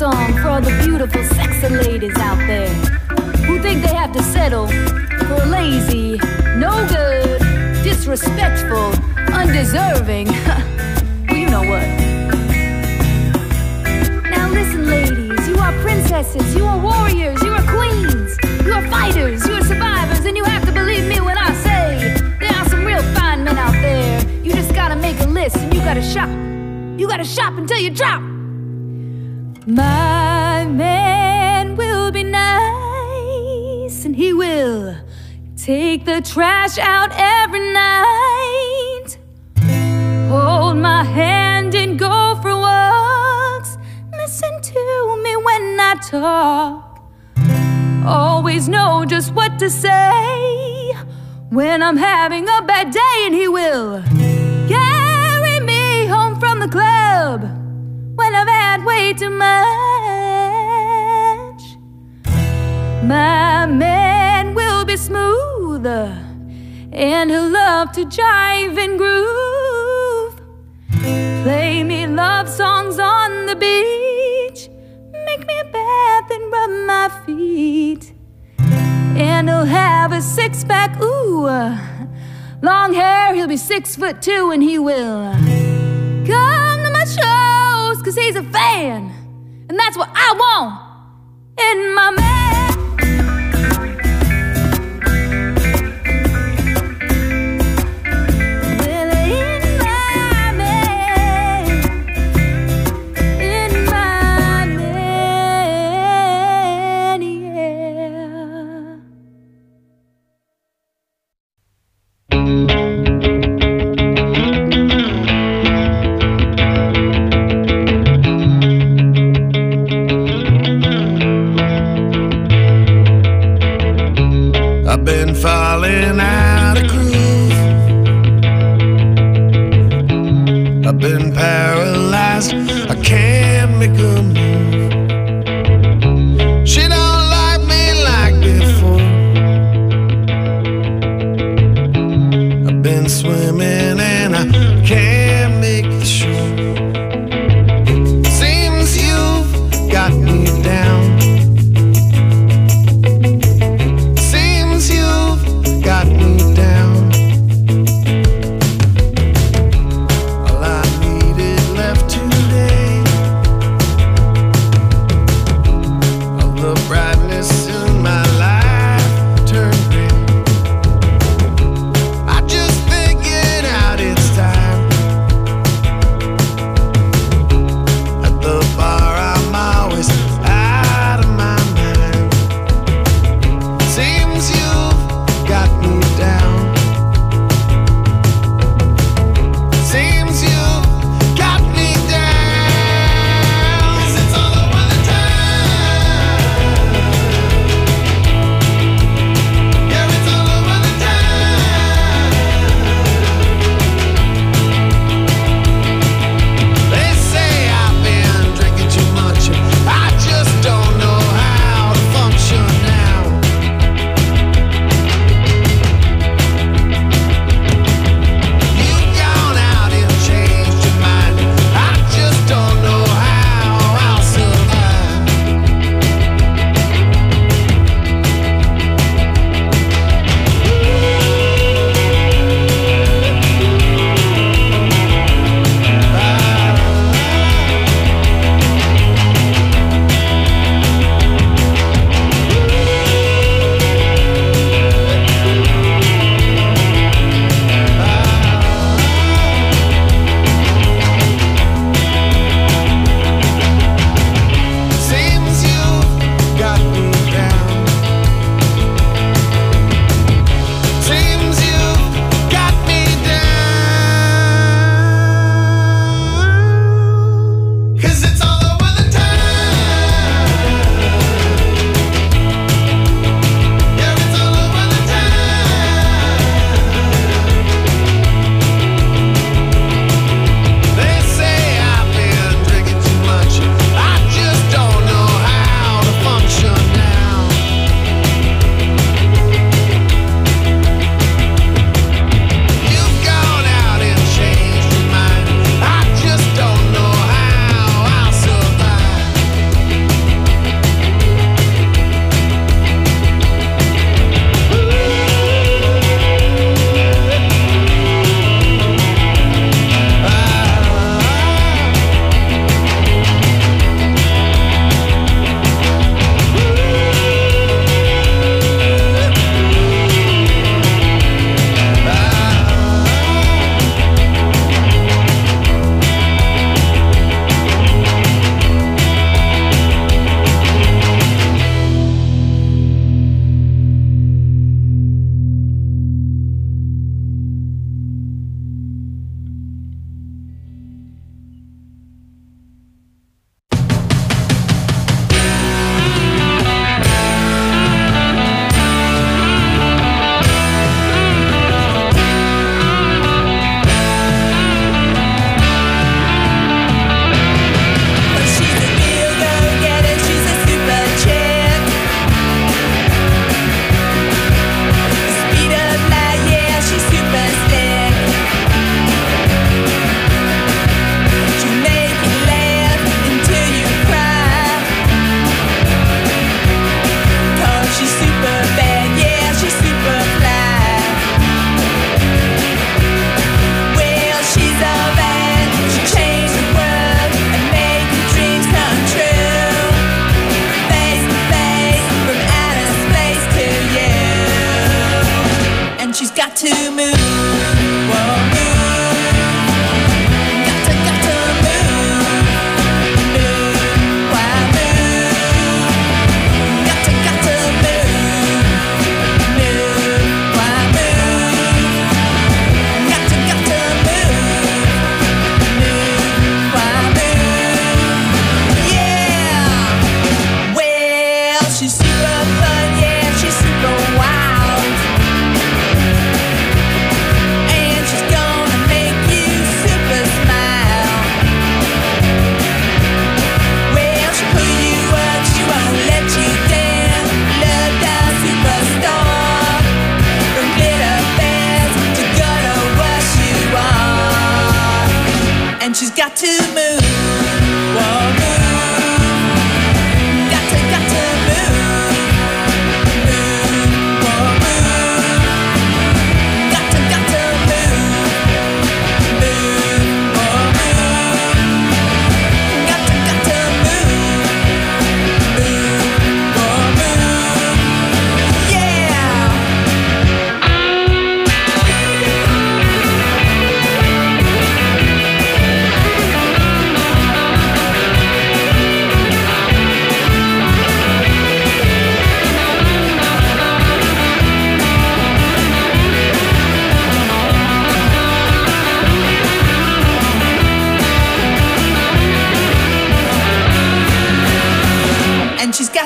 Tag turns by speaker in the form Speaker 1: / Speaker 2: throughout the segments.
Speaker 1: song for all the beautiful, sexy ladies out there who think they have to settle for a lazy, no good, disrespectful, undeserving. Well, you know what? Now listen, ladies, you are princesses, you are warriors, you are queens, you are fighters, you are survivors, and you have to believe me when I say there are some real fine men out there. You just gotta make a list and you gotta shop. You gotta shop until you drop. My man will be nice, and he will take the trash out every night, hold my hand and go for walks, listen to me when I talk, always know just what to say when I'm having a bad day. And he will carry me home from the club when I've had way too much. My man will be smooth, and he'll love to jive and groove, play me love songs on the beach, make me a bath and rub my feet. And he'll have a six-pack, ooh, long hair, he'll be 6'2", and he will come to my shows, 'cause he's a fan, and that's what I want in my man.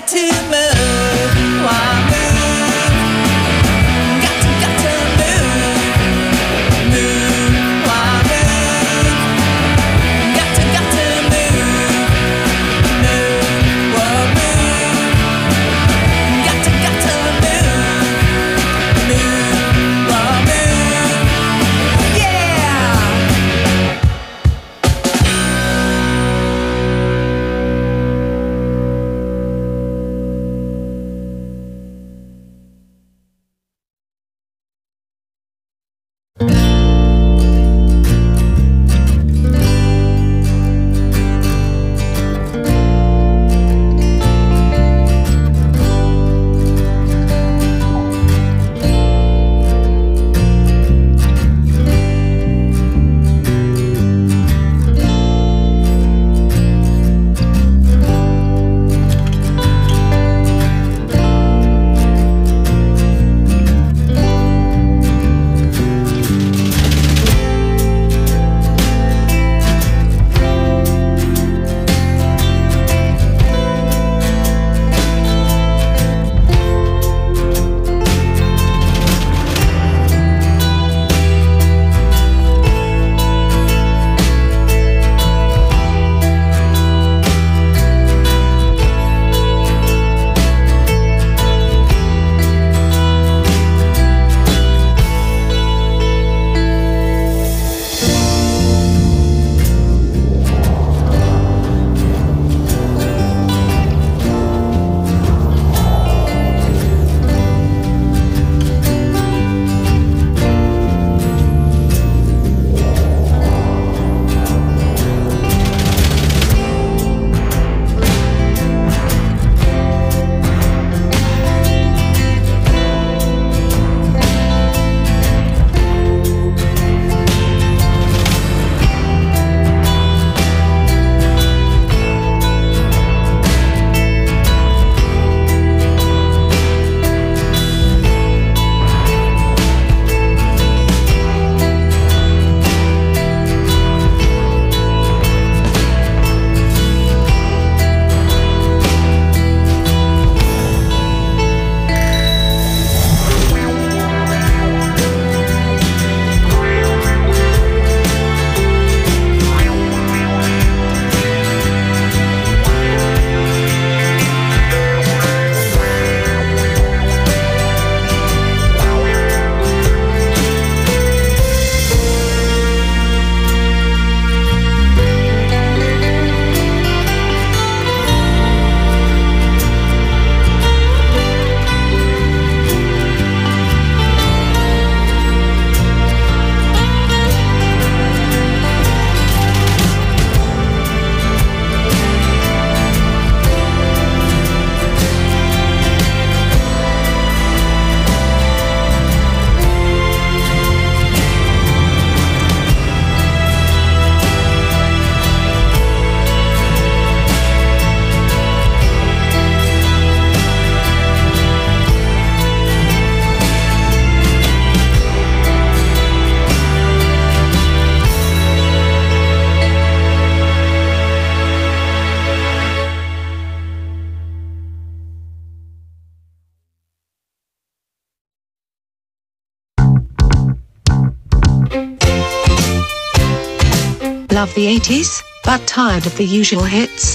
Speaker 2: Love the 80s, but tired of the usual hits?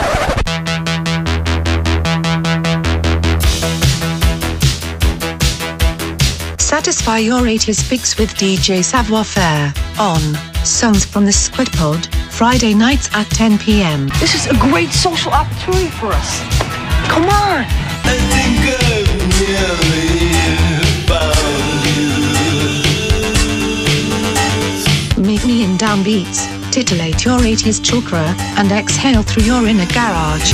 Speaker 2: Satisfy your 80s fix with DJ Savoir Faire on Songs from the Squid Pod, Friday nights at 10 p.m.
Speaker 3: This is a great social opportunity for us. Come on!
Speaker 4: I think I've nearly found you.
Speaker 2: Meet me in downbeats, titillate your 80s chakra, and exhale through your inner garage.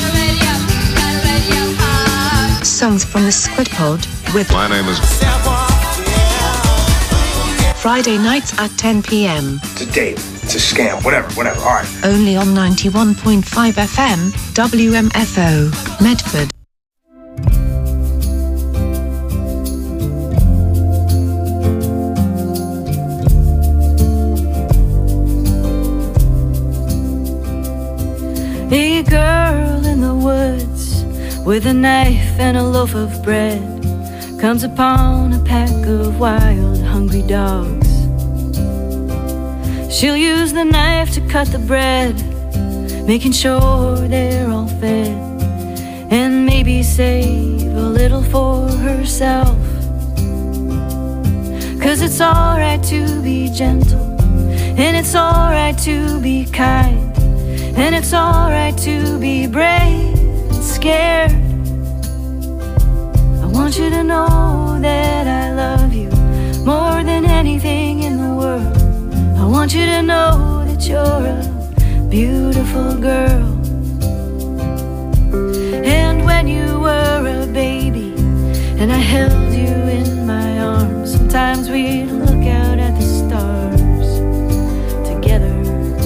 Speaker 2: Songs from the Squid Pod with
Speaker 4: My name is
Speaker 2: Friday nights at 10 p.m.
Speaker 5: It's a date. It's a scam. Whatever. All right.
Speaker 2: Only on 91.5 FM, WMFO, Medford.
Speaker 1: A girl in the woods with a knife and a loaf of bread, comes upon a pack of wild, hungry dogs. She'll use the knife to cut the bread, making sure they're all fed, and maybe save a little for herself. 'Cause it's alright to be gentle, and it's alright to be kind, and it's alright to be brave and scared. I want you to know that I love you more than anything in the world. I want you to know that you're a beautiful girl. And when you were a baby and I held you in my arms, sometimes we'd look out at the stars together.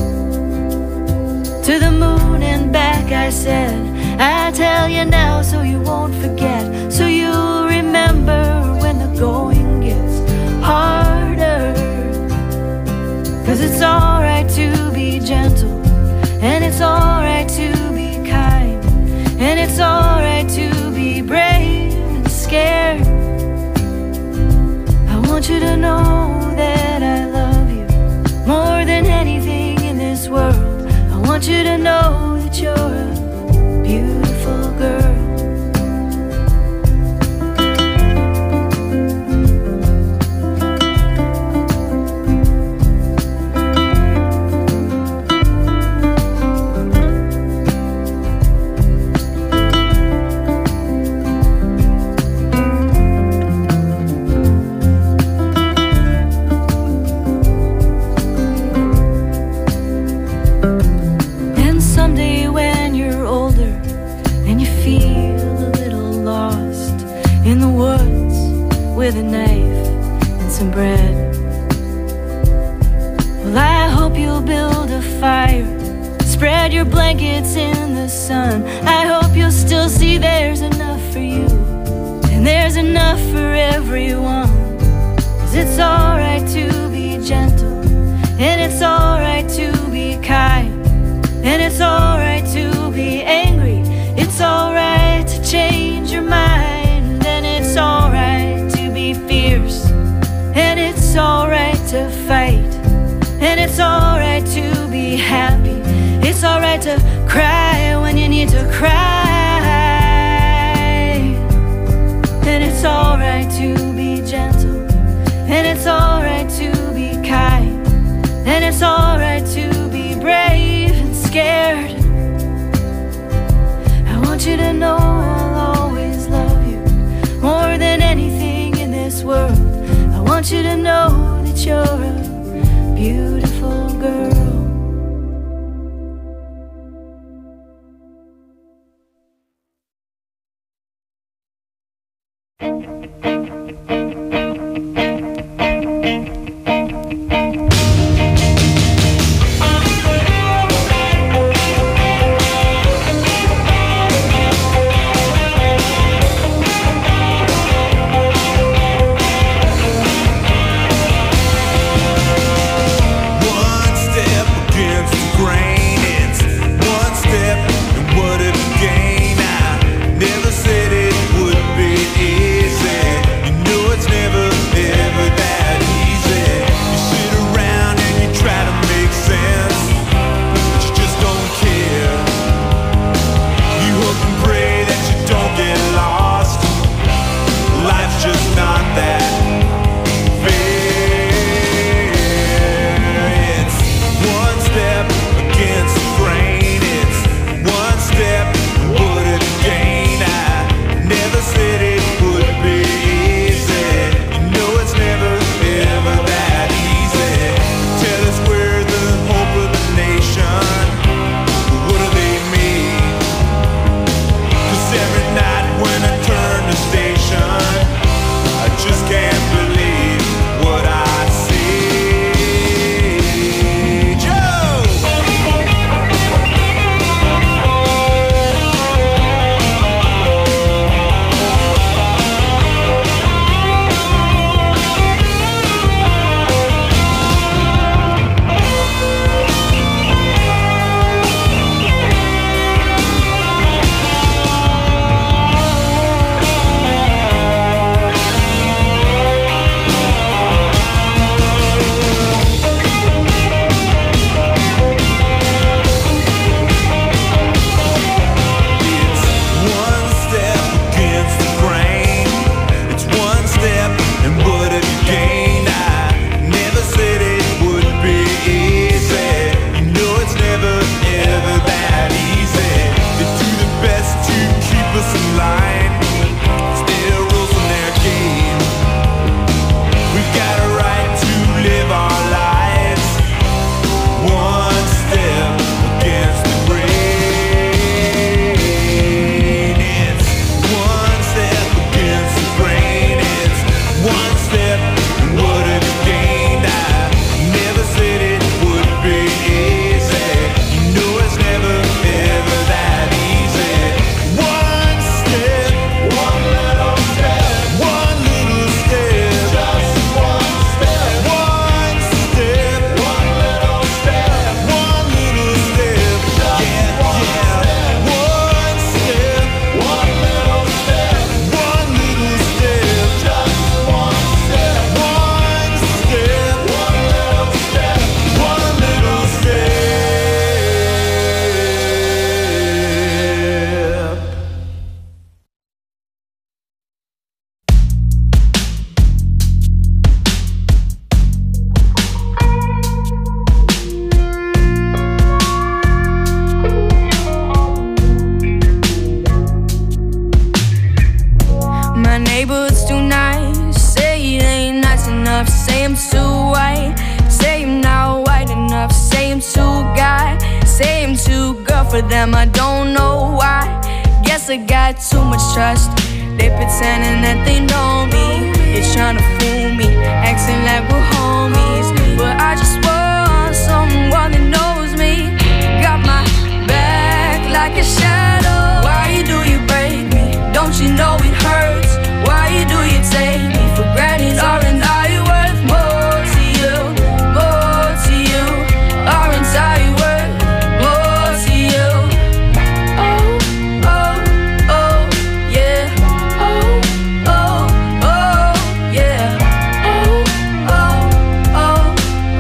Speaker 1: To the moon and back I said, I tell you now so you won't forget, so you'll remember when the going gets harder. 'Cause it's alright to be gentle, and it's alright to be kind, and it's alright to be brave and scared. I want you to know that I love you more than anything in this world. I want you to know that you're a beautiful girl. With a knife and some bread, well, I hope you'll build a fire, spread your blankets in the sun. I hope you'll still see there's enough for you, and there's enough for everyone. 'Cause it's alright to be gentle, and it's alright to be kind, and it's alright to be angry. It's alright to change your mind, and it's alright fierce, and it's alright to fight, and it's alright to be happy. It's alright to cry when you need to cry, and it's alright to be gentle, and it's alright to be kind, and it's alright to be brave and scared. I want you to know I'll always love you more than anything this world. I want you to know that you're a beautiful girl.
Speaker 4: Never said it would be easy.
Speaker 1: for them, I don't know why. Guess I got too much trust. They pretending that they know me. They're trying to fool me, acting like we're homies. But I just want someone that knows me. Got my back like a shadow. Why do you break me? Don't you know it hurts? Why do you take me for granted? Aren't I worth more to you? More to you? Aren't I worth more to you? Oh, oh, oh, yeah. Oh, oh, oh, yeah. Oh, oh, oh,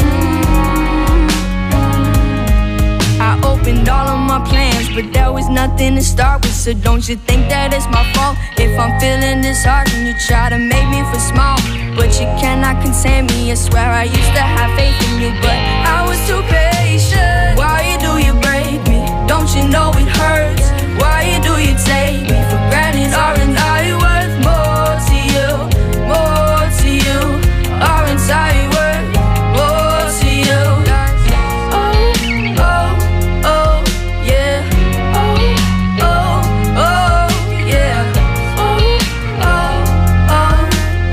Speaker 1: I opened all of my plans, but there was nothing to start with. So don't you think that it's my fault if I'm feeling disheartened? You try to make me feel small, but you cannot contain me. I swear I used to have faith in you, but I was too patient. Why do you break me? Don't you know it hurts? Why do you take me for granted? Aren't I worth more to you? More to you? Aren't I worth more to you? Oh, oh, oh, yeah. Oh, oh, oh, yeah. Oh, oh, oh,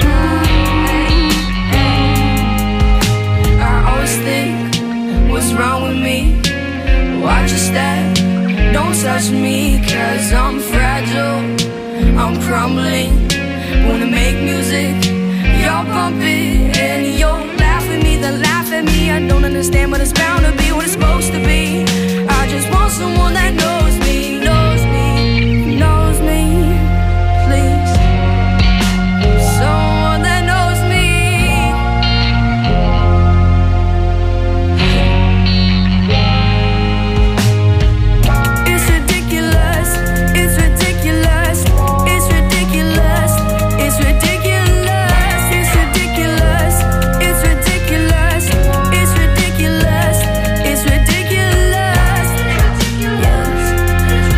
Speaker 1: I always think, what's wrong with me? Watch your step, don't touch me, 'cause I'm fragile, I'm crumbling. Wanna make music, you're pumping, and you'll laugh at me, then laugh at me. I don't understand, but it's bound to be what it's supposed to be. I just want someone that knows me, knows me, knows me, please. Someone that knows me. It's ridiculous, it's ridiculous, it's ridiculous, it's ridiculous, it's ridiculous, it's ridiculous, it's ridiculous, it's ridiculous, yes.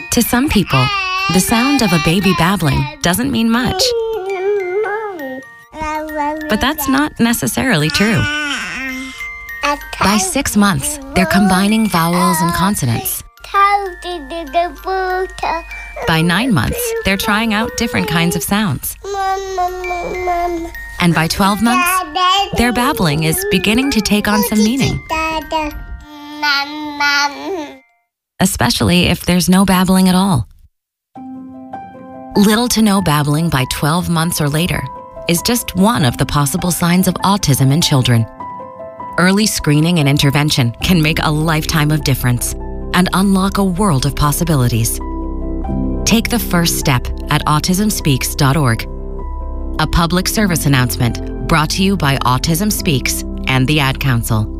Speaker 6: To some people, the sound of a baby babbling doesn't mean much. But that's not necessarily true. By 6 months, they're combining vowels and consonants. By 9 months, they're trying out different kinds of sounds. And by 12 months, their babbling is beginning to take on some meaning. Especially if there's no babbling at all. Little to no babbling by 12 months or later is just one of the possible signs of autism in children. Early screening and intervention can make a lifetime of difference and unlock a world of possibilities. Take the first step at autismspeaks.org. A public service announcement brought to you by Autism Speaks and the Ad Council.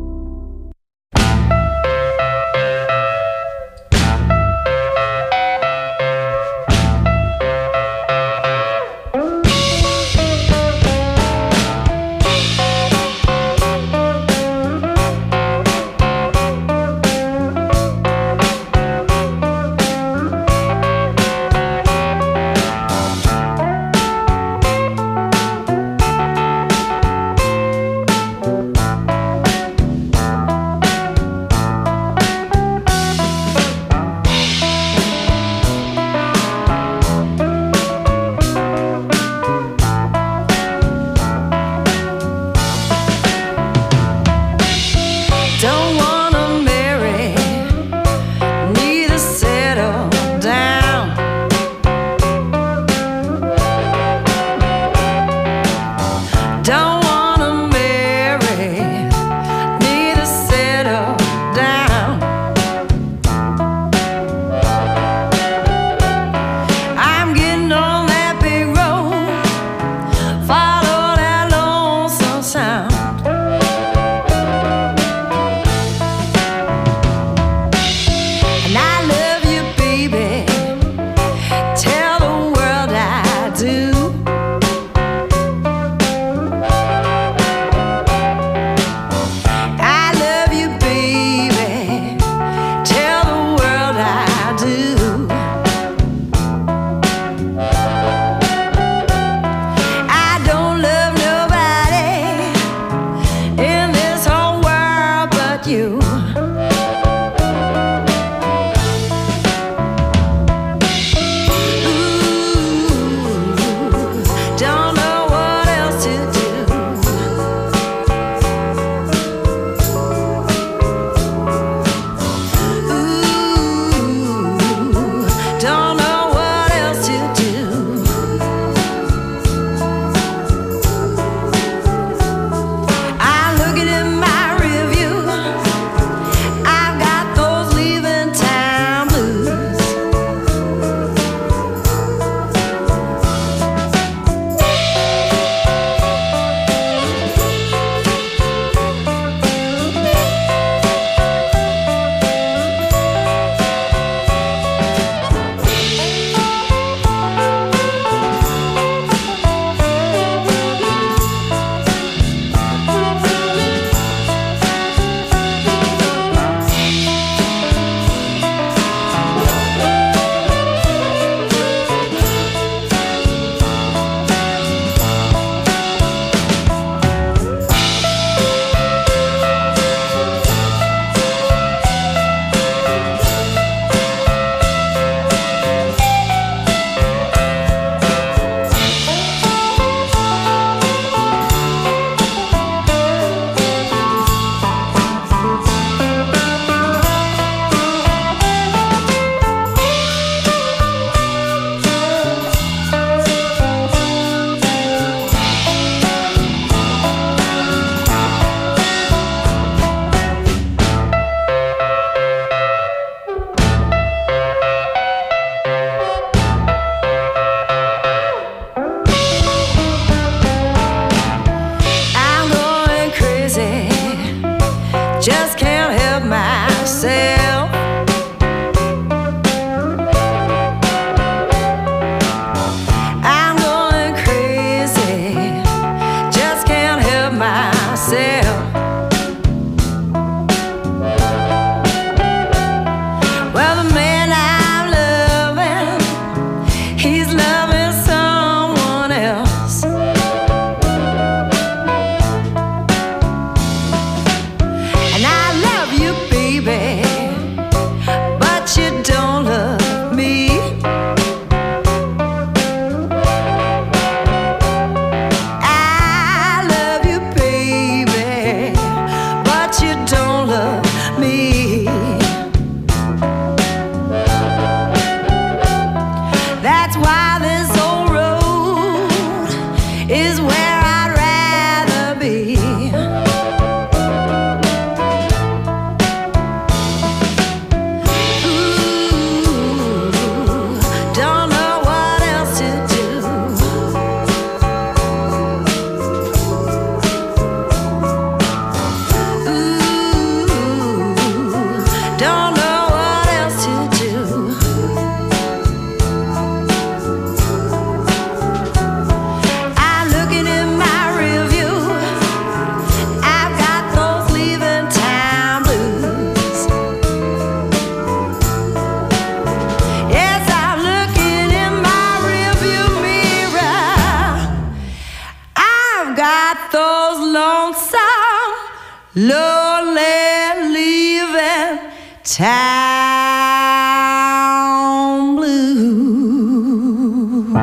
Speaker 7: Town Blues.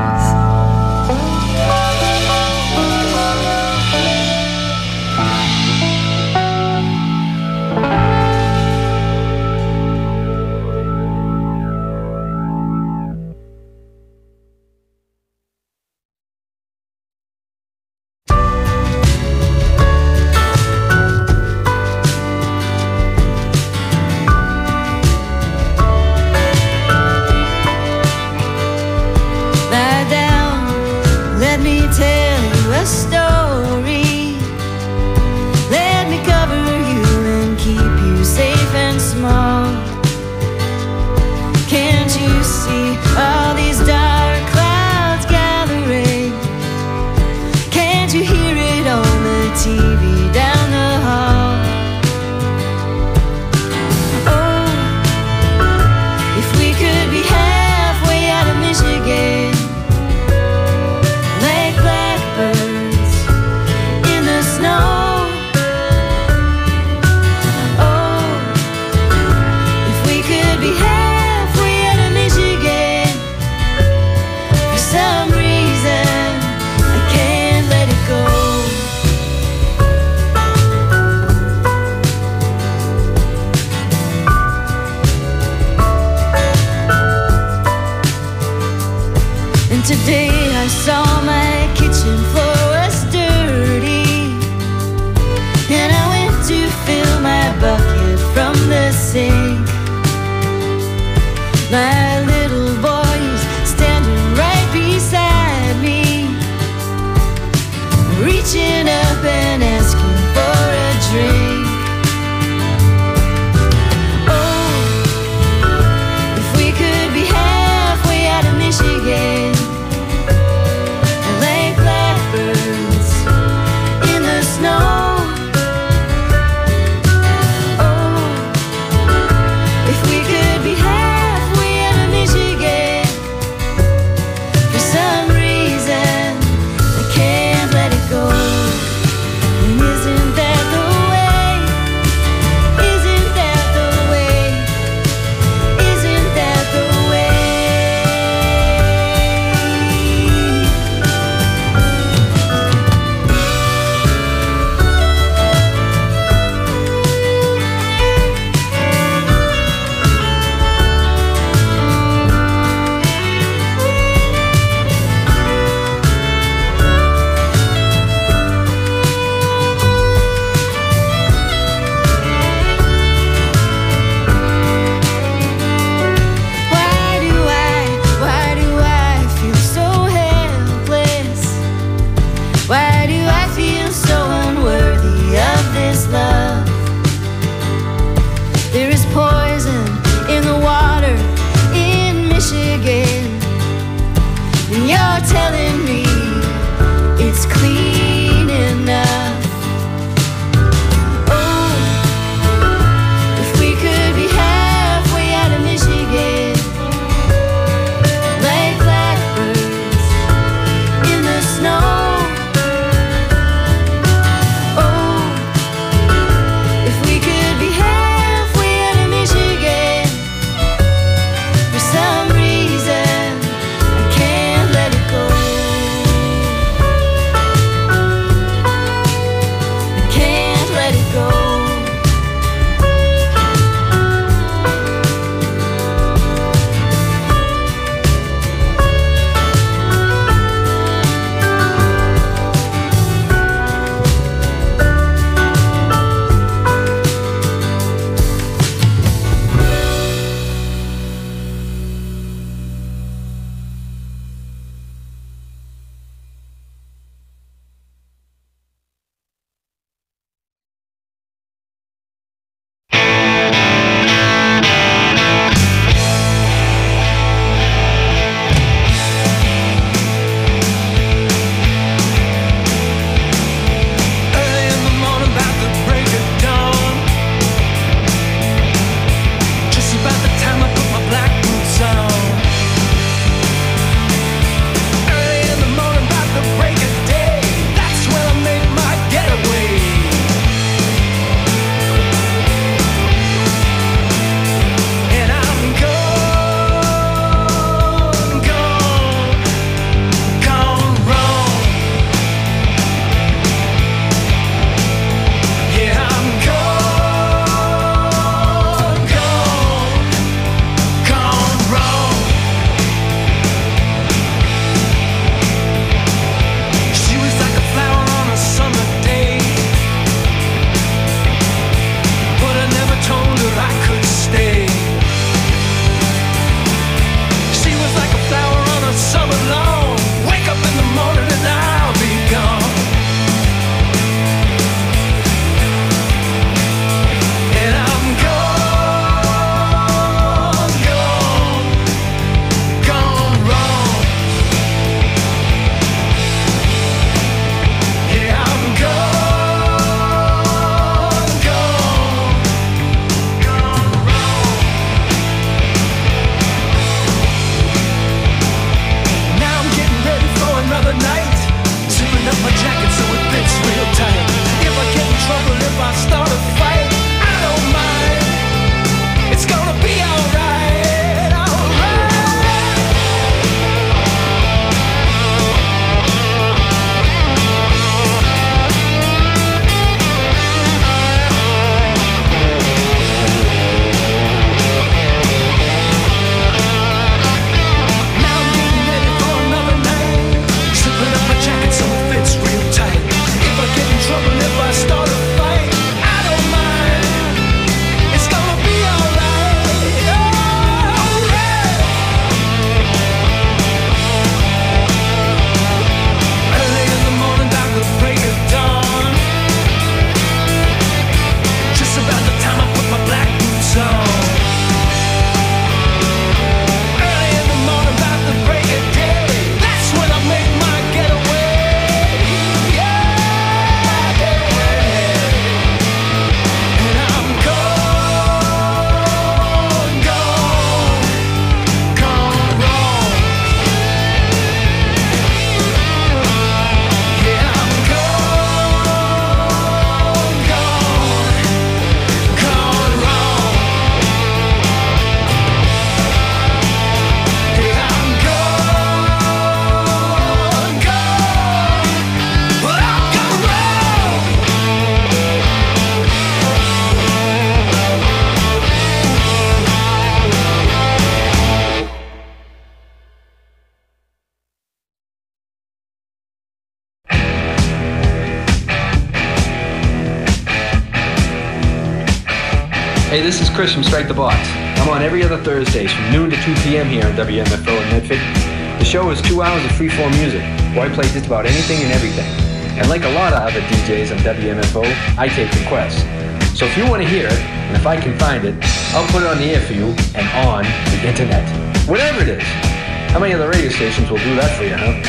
Speaker 7: Hey, this is Chris from Strike the Box. I'm on every other Thursdays from noon to 2 p.m. here on WMFO in Medford. The show is 2 hours of free-form music, where I play just about anything and everything. And like a lot of other DJs on WMFO, I take requests. So if you want to hear it, and if I can find it, I'll put it on the air for you and on the internet. Whatever it is. How many other radio stations will do that for you, huh?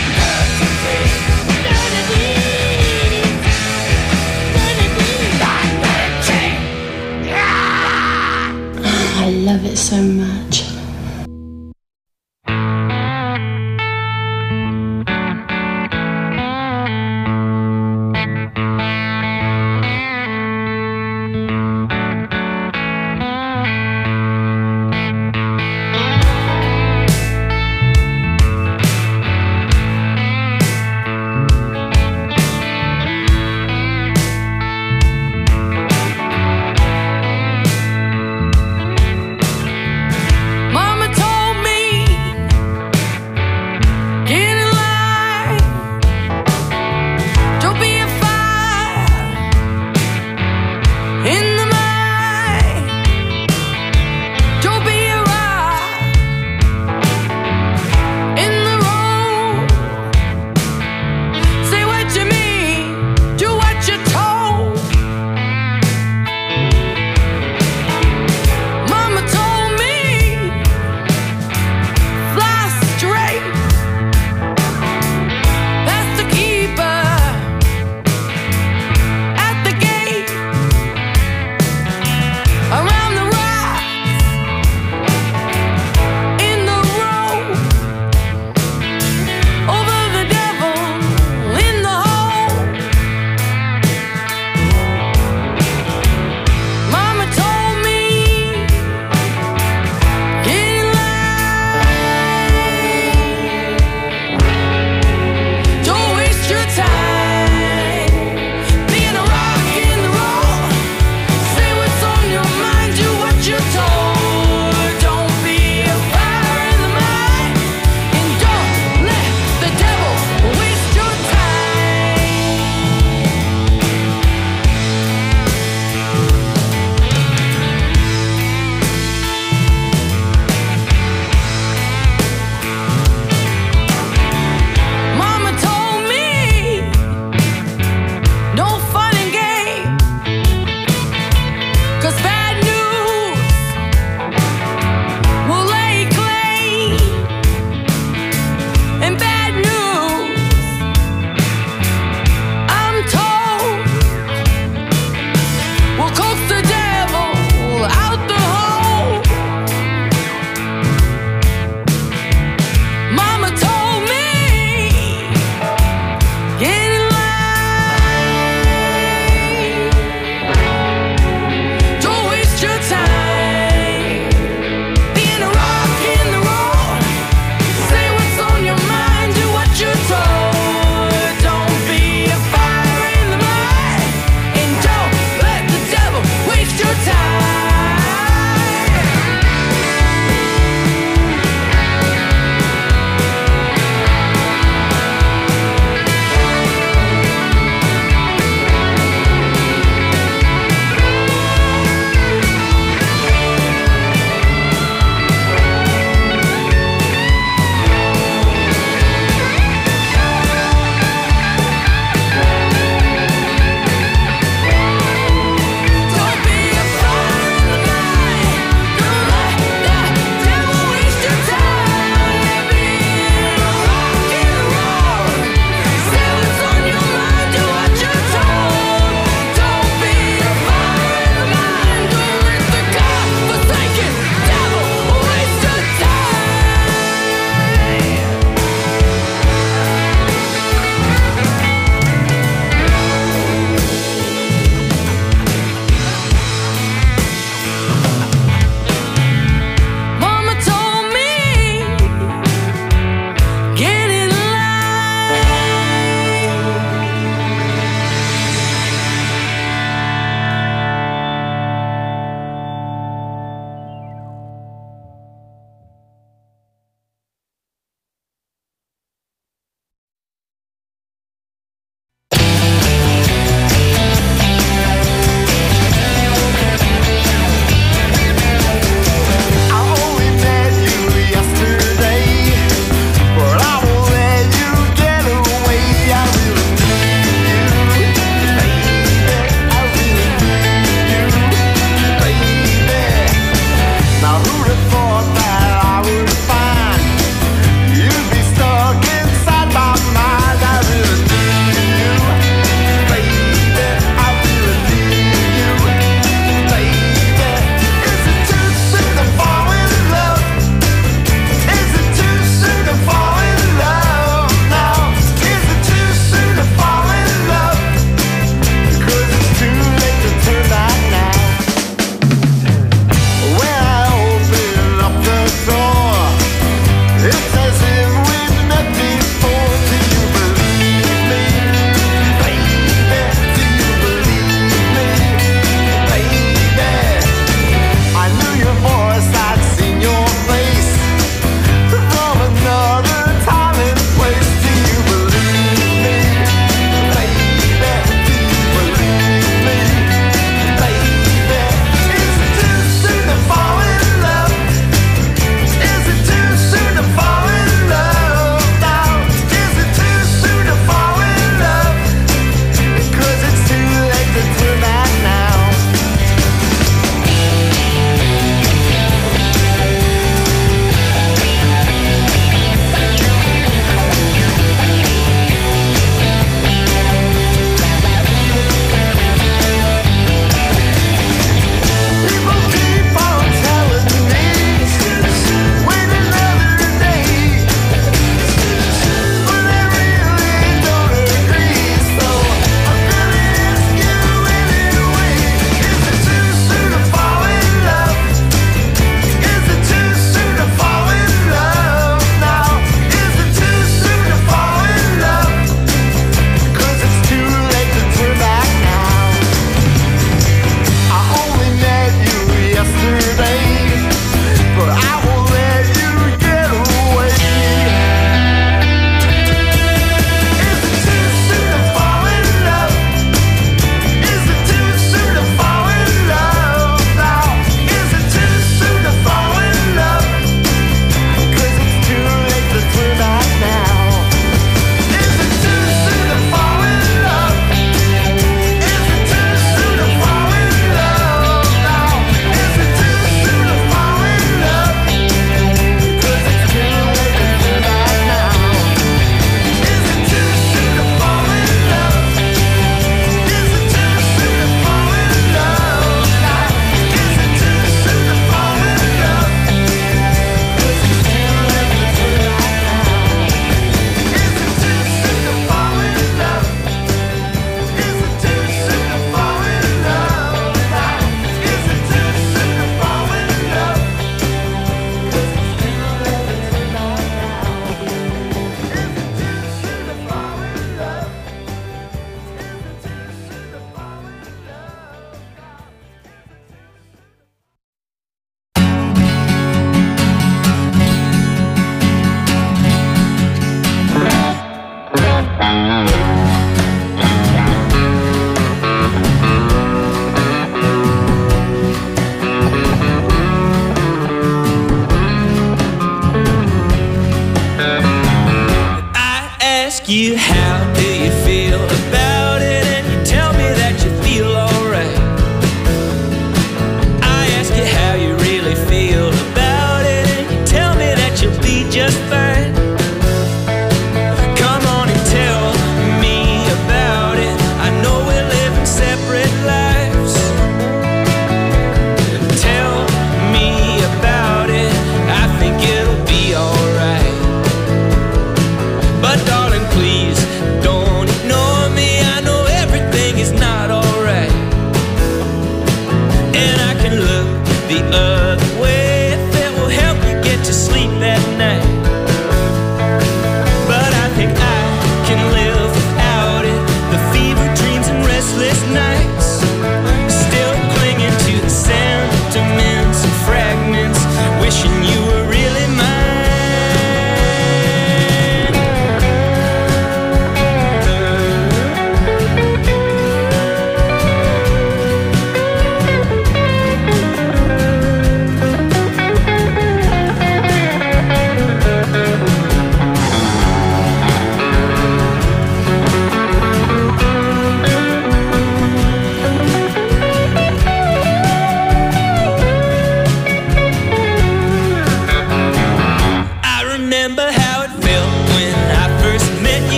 Speaker 8: I love it so much.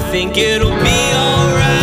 Speaker 9: think it'll be alright.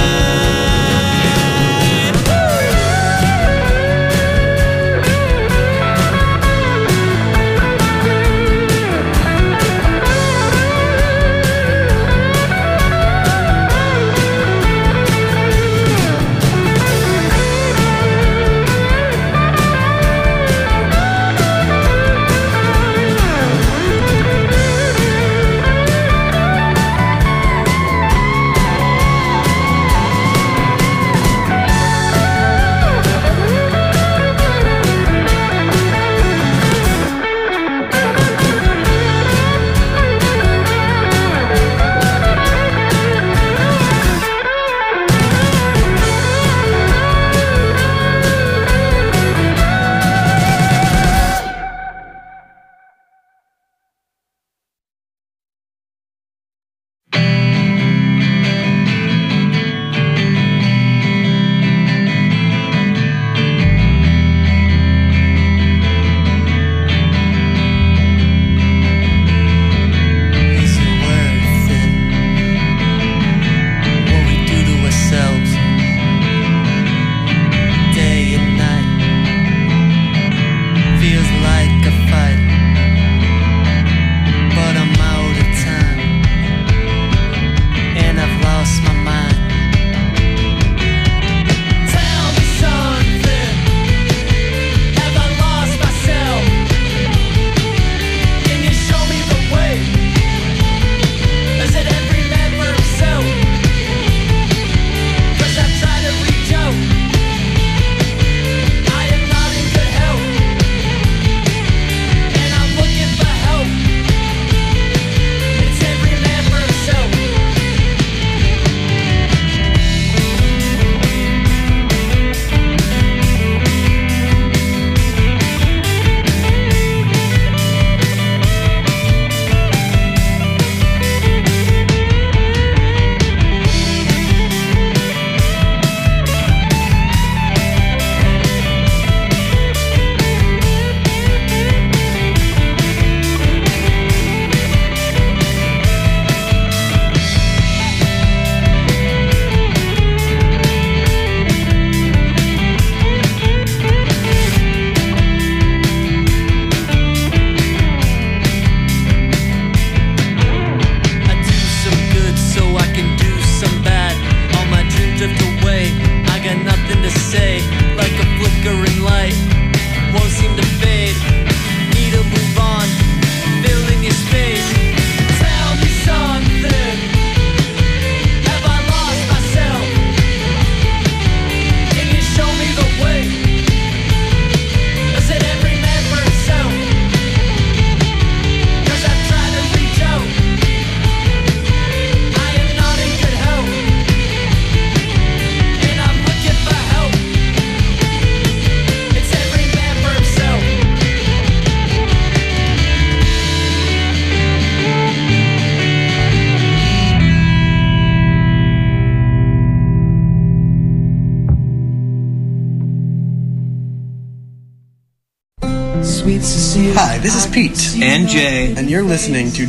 Speaker 10: Hi, this is Pete.
Speaker 11: And Jay.
Speaker 10: And you're listening to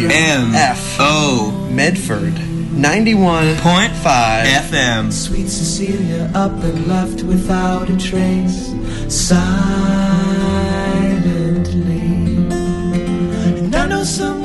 Speaker 10: WMFO Medford 91.5
Speaker 11: FM.
Speaker 12: Sweet Cecilia up and left without a trace, silently. And I know some